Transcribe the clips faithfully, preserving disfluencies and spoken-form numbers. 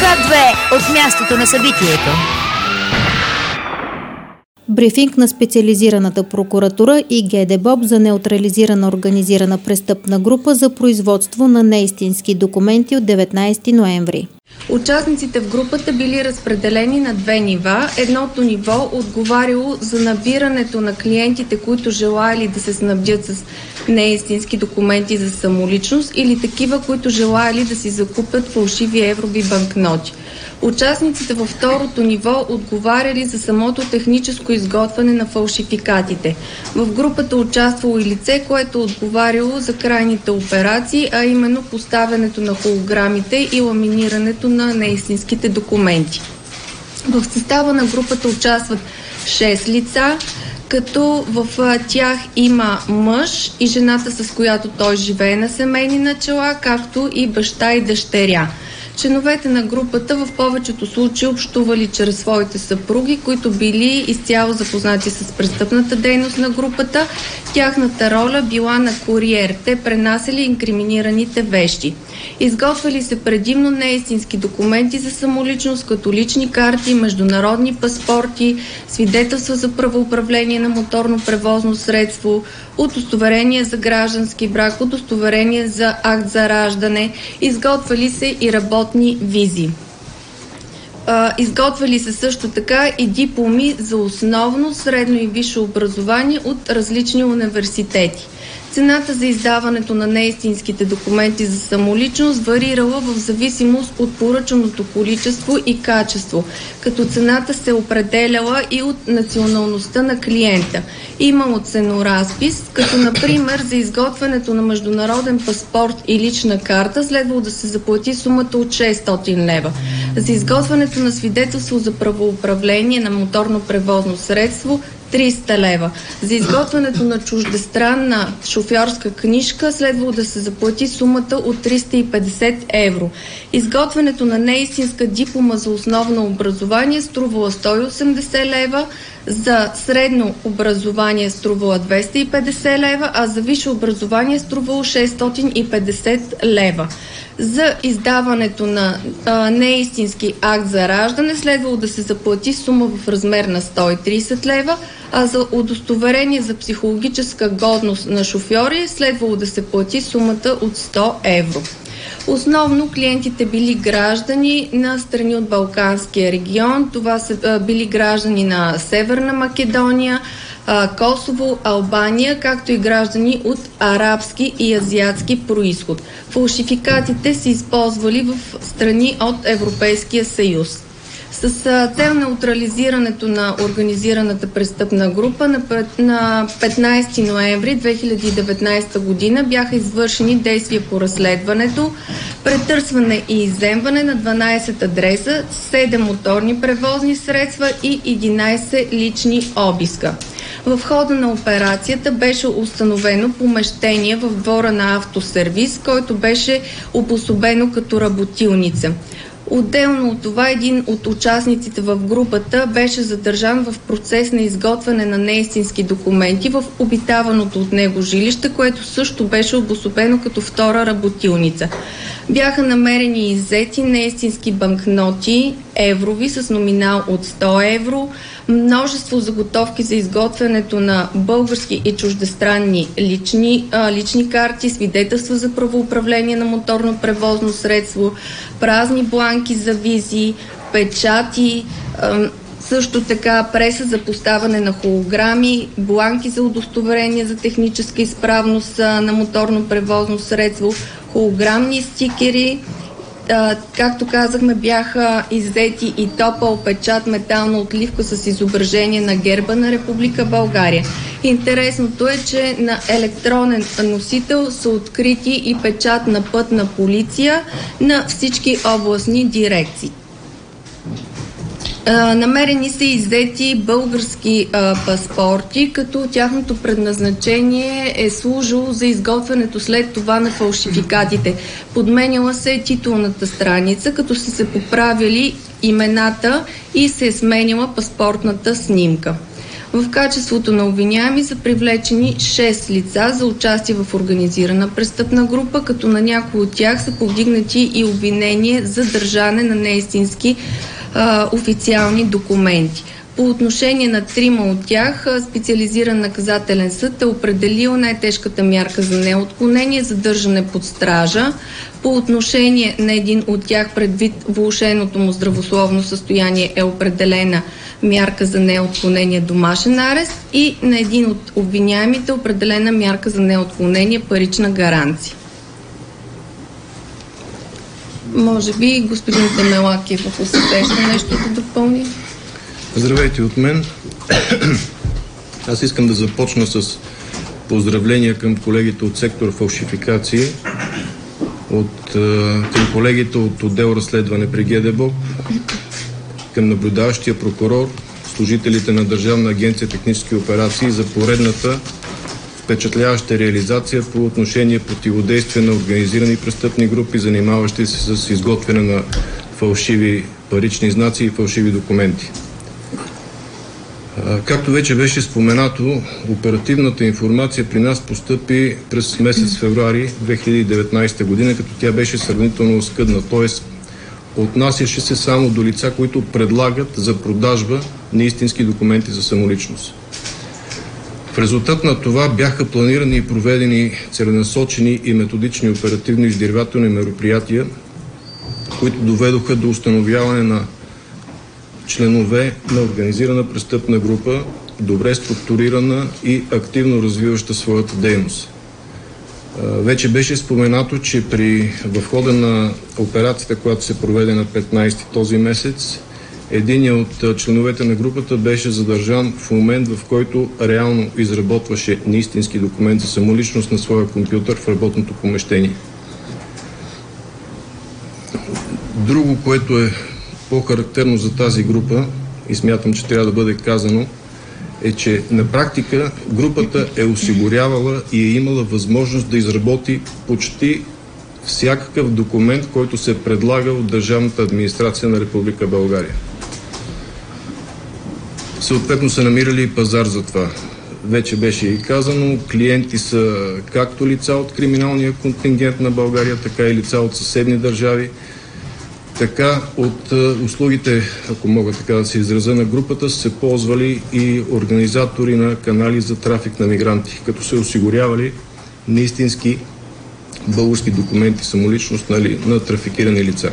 К две от мястото на събитието. Брифинг на специализираната прокуратура и ГДБОП за неутрализирана организирана престъпна група за производство на неистински документи от деветнайсети ноември. Участниците в групата били разпределени на две нива. Едното ниво отговаряло за набирането на клиентите, които желаяли да се снабдят с неистински документи за самоличност или такива, които желаяли да си закупят фалшиви еврови банкноти. Участниците във второто ниво отговаряли за самото техническо изготвяне на фалшификатите. В групата участвало и лице, което отговаряло за крайните операции, а именно поставянето на холограмите и ламинирането на неистинските документи. В състава на групата участват шест лица, като в тях има мъж и жената, с която той живее на семейни начала, както и баща и дъщеря. Членовете на групата в повечето случаи общували чрез своите съпруги, които били изцяло запознати с престъпната дейност на групата. Тяхната роля била на куриер. Те пренасяли инкриминираните вещи. Изготвяли се предимно неистински документи за самоличност, като лични карти, международни паспорти, свидетелства за правоуправление на моторно превозно средство, удостоверение за граждански брак, удостоверение за акт за раждане. Изготвяли се и работни визи. Изготвяли се също така и дипломи за основно, средно и висше образование от различни университети. Цената за издаването на неистинските документи за самоличност варирала в зависимост от поръчаното количество и качество, като цената се определяла и от националността на клиента. Имало ценоразпис, като например за изготвянето на международен паспорт и лична карта следвало да се заплати сумата от шестстотин лева. За изготвянето на свидетелство за правоуправление на моторно превозно средство триста лева. За изготвянето на чуждестранна шофьорска книжка следвало да се заплати сумата от триста и петдесет евро. Изготвянето на неистинска диплома за основно образование струвала сто и осемдесет лева, за средно образование струвала двеста и петдесет лева, а за висше образование струвало шестстотин и петдесет лева. За издаването на а, неистински акт за раждане следвало да се заплати сума в размер на сто и трийсет лева, а за удостоверение за психологическа годност на шофьори следвало да се плати сумата от сто евро. Основно клиентите били граждани на страни от Балканския регион. Това са а, били граждани на Северна Македония, а, Косово, Албания, както и граждани от арабски и азиатски происход. Фалшификатите се използвали в страни от Европейския съюз. С цел неутрализирането на организираната престъпна група на петнайсети ноември две хиляди и деветнайсета година бяха извършени действия по разследването, претърсване и изземване на дванайсет адреса, седем моторни превозни средства и единайсет лични обиска. В хода на операцията беше установено помещение в двора на автосервис, който беше обособено като работилница. Отделно от това, един от участниците в групата беше задържан в процес на изготвяне на неистински документи в обитаваното от него жилище, което също беше обособено като втора работилница. Бяха намерени и иззети неистински банкноти, еврови с номинал от сто евро, множество заготовки за изготвянето на български и чуждестранни лични, а, лични карти, свидетелства за правоуправление на моторно превозно средство, празни бланки за визи, печати, а, също така преса за поставяне на холограми, бланки за удостоверение за техническа изправност на моторно превозно средство, холограмни стикери. А, както казахме, бяха иззети и топъл печат, метална отливка с изображение на герба на Република България. Интересното е, че на електронен носител са открити и печат на пътна полиция на всички областни дирекции. А, намерени са иззети български а, паспорти, като тяхното предназначение е служило за изготвянето след това на фалшификатите. Подменяла се титулната страница, като са се поправили имената и се е сменила паспортната снимка. В качеството на обвиняеми са привлечени шест лица за участие в организирана престъпна група, като на някои от тях са повдигнати и обвинения за държане на неистински а, официални документи. По отношение на трима от тях, специализиран наказателен съд е определил най-тежката мярка за неотклонение – задържане под стража. По отношение на един от тях, предвид влошеното му здравословно състояние, е определена мярка за неотклонение домашен арест и на един от обвиняемите е определена мярка за неотклонение парична гаранция. Може би господин Темелакиев, ако се сеща нещо да допълни. Здравейте от мен. Аз искам да започна с поздравления към колегите от сектор фалшификации, от, към колегите от отдел разследване при ГДБОП, към наблюдаващия прокурор, служителите на Държавна агенция технически операции за поредната впечатляваща реализация по отношение противодействие на организирани престъпни групи, занимаващи се с изготвяне на фалшиви парични знаци и фалшиви документи. Както вече беше споменато, оперативната информация при нас постъпи през месец февруари две хиляди и деветнадесета година, като тя беше сравнително оскъдна, т.е. отнасяше се само до лица, които предлагат за продажба неистински документи за самоличност. В резултат на това бяха планирани и проведени целенасочени и методични оперативно-издирвателни мероприятия, които доведоха до установяване на членове на организирана престъпна група, добре структурирана и активно развиваща своята дейност. Вече беше споменато, че при в хода на операцията, която се проведе на петнадесети този месец, единият от членовете на групата беше задържан в момент, в който реално изработваше неистински документ за самоличност на своя компютър в работното помещение. Друго, което е по-характерно за тази група и смятам, че трябва да бъде казано, е, че на практика групата е осигурявала и е имала възможност да изработи почти всякакъв документ, който се предлага от Държавната администрация на Република България. Съответно са намирали и пазар за това. Вече беше и казано, клиенти са както лица от криминалния контингент на България, така и лица от съседни държави. Така от услугите, ако мога така да се изразя, на групата са се ползвали и организатори на канали за трафик на мигранти, като се осигурявали неистински български документи самоличност нали, на трафикирани лица.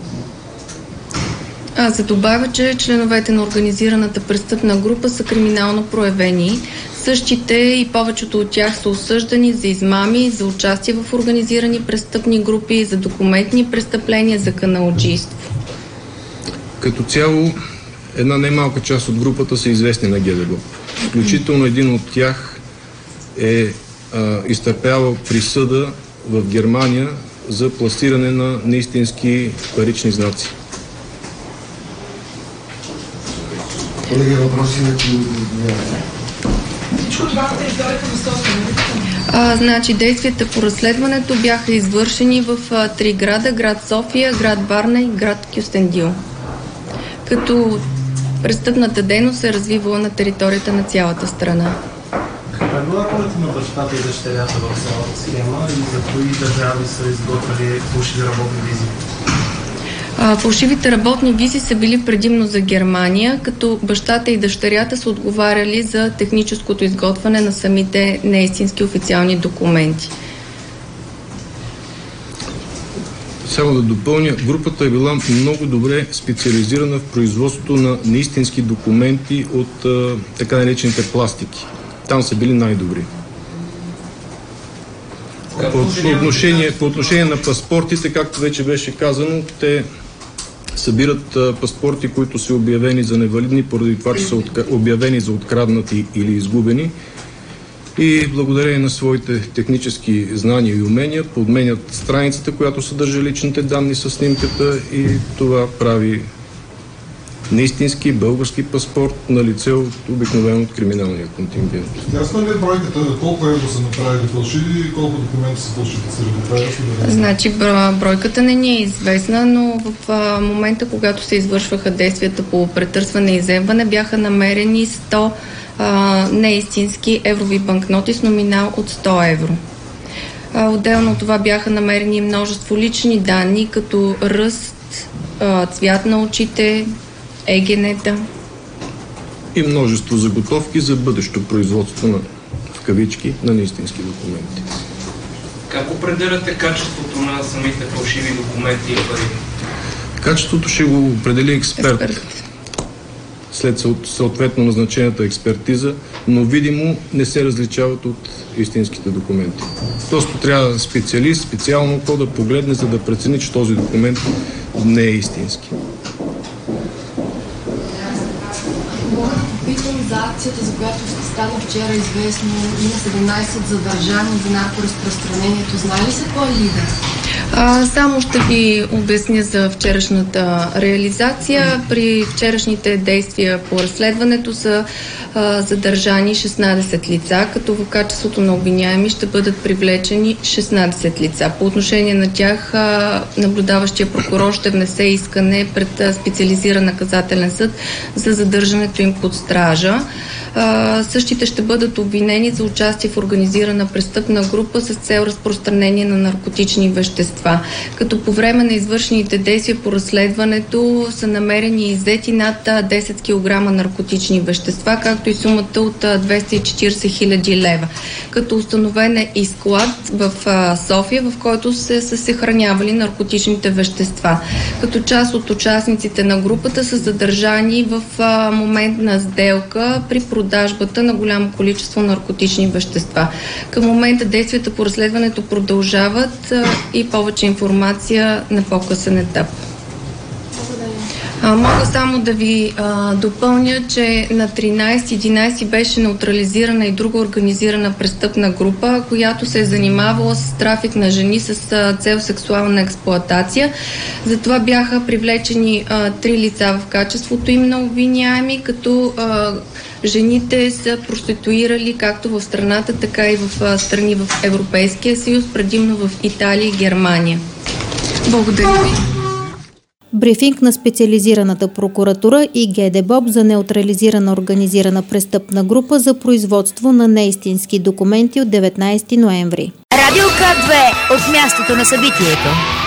Аз се добавя, че членовете на организираната престъпна група са криминално проявени. Същите и повечето от тях са осъждани за измами, за участие в организирани престъпни групи, за документни престъпления, за каналджийство. Като цяло, една немалка част от групата са известни на ГДБОП. Включително един от тях е а, изтърпявал присъда в Германия за пласиране на неистински парични знаци. Колеги, въпроси на А, значи, действията по разследването бяха извършени в а, три града: град София, град Варна и град Кюстендил. Като престъпната дейност се е развивала на територията на цялата страна. Каква е била ролята на бащата и дъщерята в цялата схема и за кои държави са изготвили фалшиви работни визи? А, фалшивите работни визи са били предимно за Германия, като бащата и дъщерята са отговаряли за техническото изготвяне на самите неистински официални документи. Само да допълня, групата е била много добре специализирана в производството на неистински документи от а, така наречените пластики. Там са били най-добри. По, по, отношение, по отношение на паспортите, както вече беше казано, те събират а, паспорти, които са обявени за невалидни, поради това, че са отка... обявени за откраднати или изгубени. И благодарение на своите технически знания и умения подменят страницата, която съдържа личните данни със снимката, и това прави неистински български паспорт на лице от обикновено от криминалния контингент. Ясно ли е бройката, колко евро са направили фалшиви и колко документи са фалшиви? Значи бройката не ни е известна, но в а, момента, когато се извършваха действията по претърсване и изземване, бяха намерени сто а, неистински еврови банкноти с номинал от сто евро. А, отделно от това бяха намерени множество лични данни, като ръст, а, цвят на очите, егенета. И множество заготовки за бъдещо производство на, в кавички, на неистински документи. Как определяте качеството на самите фалшиви документи и пари? Качеството ще го определи експерт, експерт. след съответно назначената експертиза, но видимо не се различават от истинските документи. Просто трябва специалист, специално око да погледне, за да прецени, че този документ не е истински. Питам за акцията, за която стана вчера известно, има седемнайсет задържани за наркоразпространението. Знае ли се кой е лидер? А, само ще ви обясня за вчерашната реализация. При вчерашните действия по разследването са а, задържани шестнайсет лица, като в качеството на обвиняеми ще бъдат привлечени шестнайсет лица. По отношение на тях а, наблюдаващия прокурор ще внесе искане пред а, специализиран наказателен съд за задържането им под стража. А, същите ще бъдат обвинени за участие в организирана престъпна група с цел разпространение на наркотични вещества. Като по време на извършените действия по разследването са намерени и иззети над десет килограма наркотични вещества, както и сумата от двеста и четирийсет хиляди лева. Като установен е и склад в а, София, в който се, са се съхранявали наркотичните вещества. Като част от участниците на групата са задържани в а, момент на сделка при продажбата на голямо количество наркотични вещества. Към момента действията по разследването продължават а, и повече информация на по-късен етап. А, мога само да ви а, допълня, че на тринайсети единайсети беше неутрализирана и друга организирана престъпна група, която се е занимавала с трафик на жени с а, цел сексуална експлоатация. Затова бяха привлечени а, три лица в качеството им на обвиняеми, като а, жените са проституирали както в страната, така и в а, страни в Европейския съюз, предимно в Италия и Германия. Благодаря ви. Брифинг на специализираната прокуратура и ГДБОП за неутрализирана организирана престъпна група за производство на неистински документи от деветнайсети ноември. Радио К две от мястото на събитието.